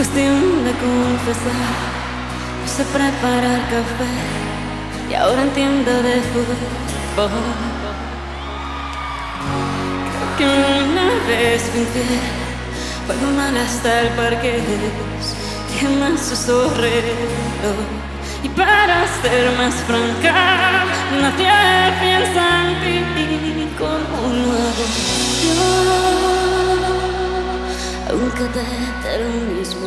cuestión de confesar, no sé preparar café y ahora entiendo de fútbol. Creo que una vez fui infiel, juego mal hasta el parqués, que más usó reloj. Y para ser más franca, nadie piensa en ti como lo hago yo, aunque te lo mismo.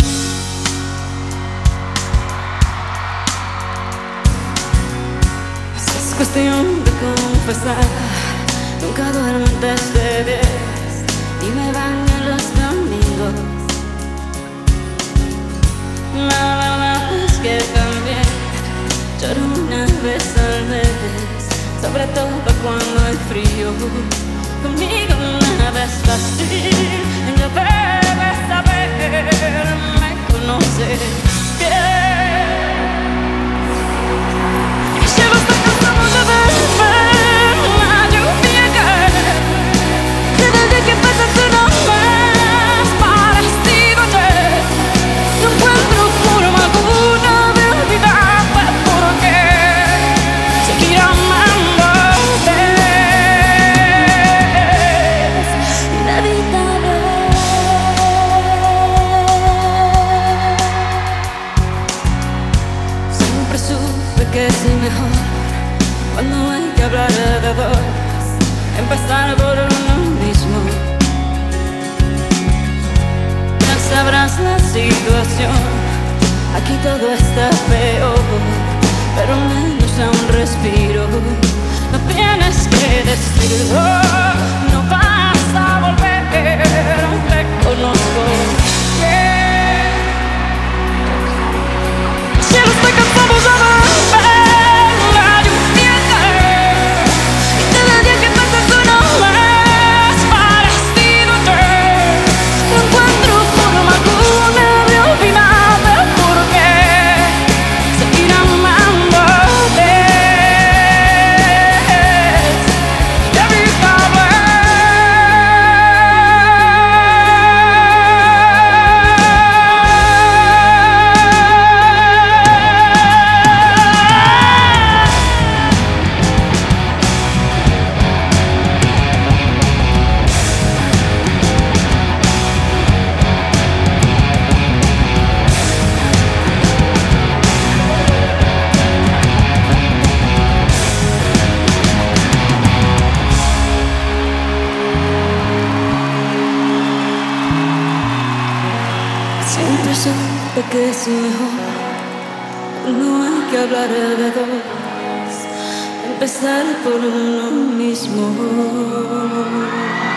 Es cuestión de confesar, nunca duermo antes de 10 y me baño los domingos. La verdad es que también lloro una vez al mes, sobre todo cuando hay frío. Conmigo nada es fácil, ya debes saber, me conoces bien. Llevo hasta cansado de ver la lluvia caer, cada día que pasa suena más parecido a ayer. No encuentro forma alguna de olvidarte, porque seguir amándote es inevitable. Siempre supe que es mejor cuando hay que hablar de dos, empezar por uno mismo. Ya sabrás la situación, aquí todo está peor, pero menos a un respiro. No tienes que decirlo, no vas a volver, te conozco bien. Cielo, estoy cansado de ver la lluvia caer, y cada día que pasa suena más parecido a ayer. No encuentro forma alguna de olvidarte, porque seguir amándote es inevitable. Siempre supe que es mejor, no hay que hablar de dos, empezar por uno mismo.